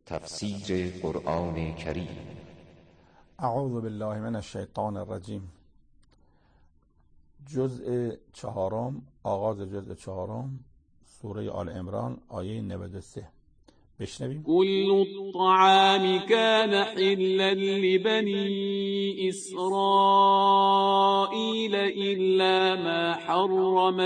تفسیر قرآن کریم. اعوذ بالله من الشیطان الرجیم. جزء چهارم، آغاز جزء چهارم، سوره آل عمران، آیه 93. بشنویم. كل الطعام كان حلا لبني إسرائيل إلا ما حرم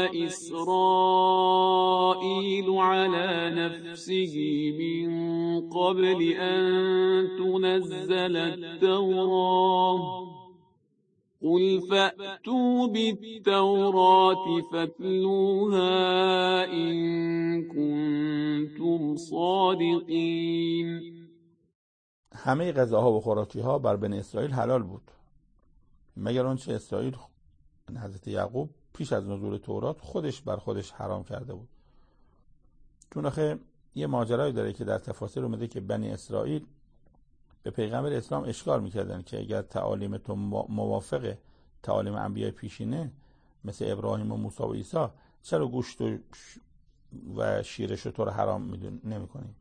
إسرائيل على نفسه من قبل أن تنزل التوراة قل فأتوا بالتوراة فاتلوها إن كنتم صادقین. همه غذاها و خوراکیها بر بنی اسرائیل حلال بود مگر آنچه اسرائیل حضرت یعقوب پیش از نزول تورات خودش بر خودش حرام کرده بود. چون آخه یه ماجرایی داره که در تفاسیر اومده که بنی اسرائیل به پیغمبر اسلام اشکال میکردن که اگر تعالیم تو موافق تعالیم انبیای پیشینه مثل ابراهیم و موسی و عیسی، چرا گوشت و شیر شتر حرام نمی‌کنی؟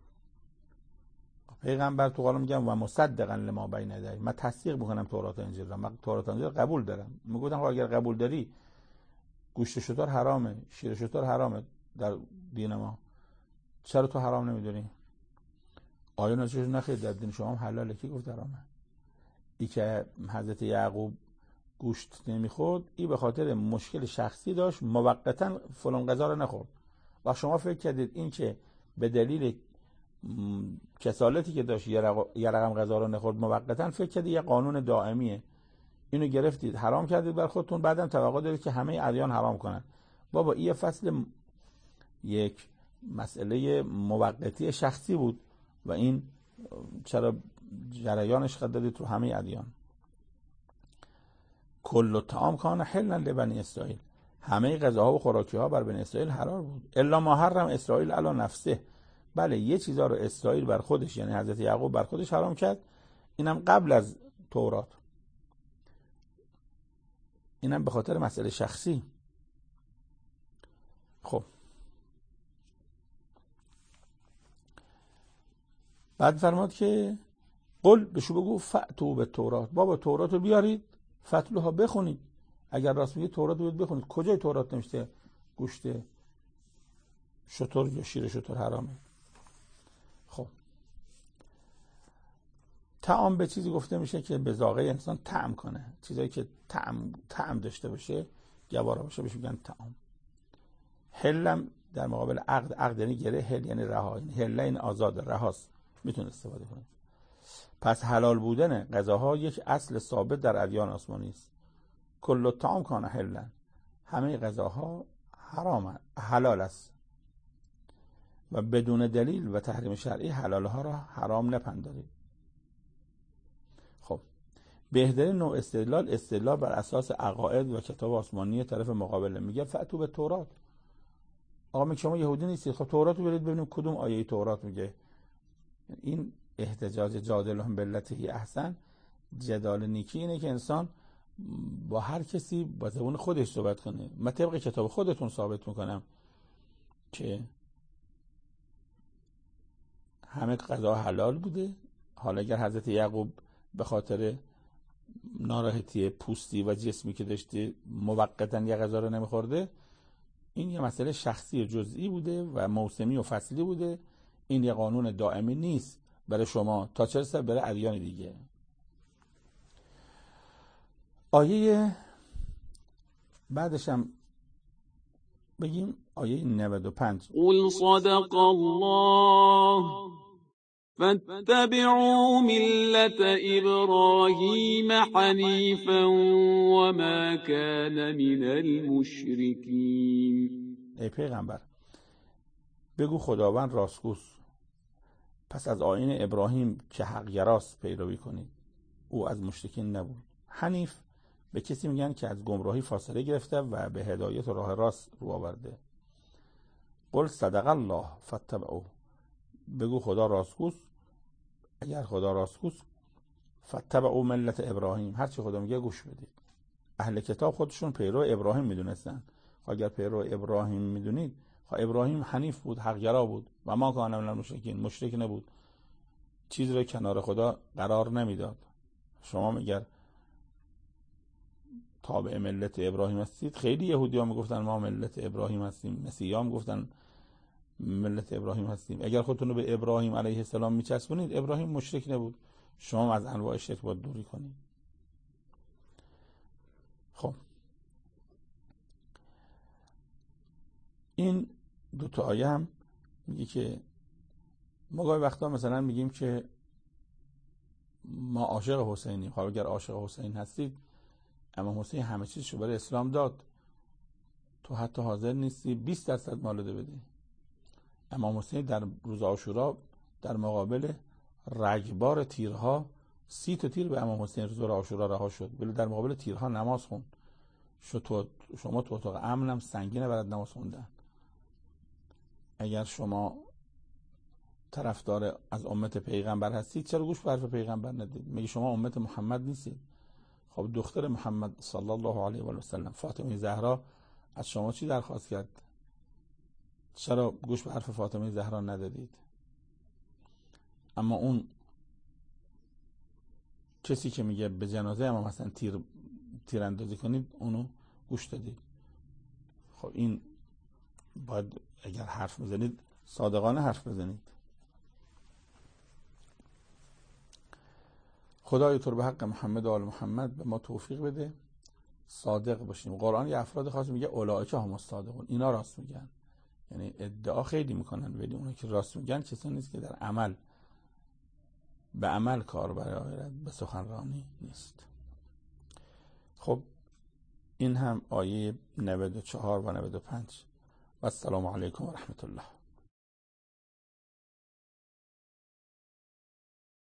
پیغمبر تو قرآن میگم و مصدقا لما بین یدی، من تصدیق میکنم تورات و انجیل را، من تورات و انجیل قبول دارم. میگفتن اگر قبول داری گوشت شتر حرامه، شیر شتر حرامه در دین ما، چرا تو حرام نمیدونی؟ آیا نازش نخیر در دین شما هم حلاله؟ کی گفت حرامه؟ ای که حضرت یعقوب گوشت نمیخورد ای به خاطر مشکل شخصی داشت، موقتا فلان غذا رو نخورد. و شما فکر کردید این که به دلیل کسالتی که داشت یه رقم غذا رو نخورد موقتا، فکر کردید یه قانون دائمیه، اینو گرفتید حرام کردید بر خودتون، بعدم توقع دارید که همه ادیان حرام کنن. بابا این فصل یک مسئله موقتی شخصی بود و این چرا جریانش قدردید تو همه ادیان. کل الطعام کان حلا لبنی اسرائیل، همه غذاها و خوراکیها بر بنی اسرائیل حلال بود. الا ما حرم اسرائیل علی نفسه، بله یه چیزا رو اسرائیل بر خودش، یعنی حضرت یعقوب بر خودش حرام کرد، اینم قبل از تورات، اینم به خاطر مسئله شخصی. خب بعد فرماد که قل بشو بگو فأتوا بالتورات، بابا تورات رو بیارید، فتلوها بخونید. اگر راست میگه تورات رو بخونید. کجای تورات نوشته گوشت شتر یا شیر شتر حرامه؟ خب طعام به چیزی گفته میشه که به ذائقه انسان طعم کنه، چیزایی که طعم داشته باشه، گوارا باشه، بهش میگن طعام. حلم در مقابل عقد یعنی گره، حل یعنی رها، یعنی حل این آزاد، رهاست، میتونه استفاده کنه. پس حلال بودن غذاها یک اصل ثابت در ادیان آسمانی است. کل الطعام کان حلا، همه غذاها حلال است و بدون دلیل و تحریم شرعی حلال ها را حرام نپندارید. خب بهترین نوع استدلال بر اساس عقاید و کتاب آسمانی طرف مقابل. میگه فأتوا بالتورات. آقا میگه شما یهودی نیستید، خب تورات رو برید ببینیم کدوم آیه تورات میگه. این احتجاج جادلهم باللتی احسن، جدال نیکی اینه که انسان با هر کسی با زبان خودش صحبت کنه. من طبق کتاب خودتون ثابت میکنم که همه غذا حلال بوده. حالا اگر حضرت یعقوب به خاطر ناراحتی پوستی و جسمی که داشته موقتا یه غذا رو نمیخورده، این یه مسئله شخصی جزئی بوده و موسمی و فصلی بوده. این یه قانون دائمی نیست برای شما، تا چه رسه برای ادیان دیگه. آیه بعدش هم بگیم، آیه 95. قل صدق الله فاتبعوا ملت ابراهیم حنیفا وما کان من المشرکین. ای پیغمبر بگو خداوند راستگوست، پس از آیین ابراهیم که حق گراست پیروی کنید، او از مشرکین نبود. حنیف به کسی میگن که از گمراهی فاصله گرفته و به هدایت و راه راست رو آورده. قل صدق الله فاتبعوه، بگو خدا راستگوست، اگر خدا راستگوست فاتبعوا ملت ابراهیم، هرچی خدا میگه گوش بدید. اهل کتاب خودشون پیرو ابراهیم میدونستن. اگر پیرو ابراهیم میدونید، ابراهیم حنیف بود، حق گرا بود و ما کان من المشرکین، مشرک نبود. چیزی رو کنار خدا قرار نمیداد. شما میگر تابع ملت ابراهیم هستید، خیلی یهودی ها میگفتن ما ملت ابراهیم هستیم، مسیحی ها میگفتن ملت ابراهیم هستیم. اگر خودتون رو به ابراهیم علیه السلام میچسبونید، ابراهیم مشرک نبود، شما از انواع شرک باید دوری کنید. خب این دو تا آیه هم میگه که ما گاهی وقتا مثلا میگیم که ما عاشق حسینیم. خب اگر عاشق حسین هستید، امام حسین همه چیزشو برای اسلام داد، تو حتی حاضر نیستی 20% مال بده. امام حسین در روز عاشورا در مقابل رگبار تیرها 30 تا تیر به امام حسین روز عاشورا رها شد، ولی در مقابل تیرها نماز خوند. شما تو اتاق امنم سنگینه برات نماز خوندن. اگر شما طرفدار از امت پیغمبر هستید، چرا گوش به حرف پیغمبر ندید؟ میگه شما امت محمد نیستید. خب دختر محمد صلی الله علیه و سلم فاطمه زهرا از شما چی درخواست کرد؟ چرا گوش به حرف فاطمه زهرا ندادید؟ اما اون کسی که میگه به جنازه امام حسن تیر اندازی کنید، اونو گوش دادید. خب این باید اگر حرف میزنید صادقانه حرف بزنید. خدای تو رو به حق محمد و آل محمد به ما توفیق بده صادق باشیم. قرآن یه افراد خاص میگه اولئک هم الصادقون، اینا راست میگن. یعنی ادعا خیلی میکنن، ولی اونایی که راست میگن کسانی نیست که در عمل به عمل کار برای آخرت، به سخنرانی نیست. خب این هم آیه 94 و 95. و السلام علیکم و رحمت الله.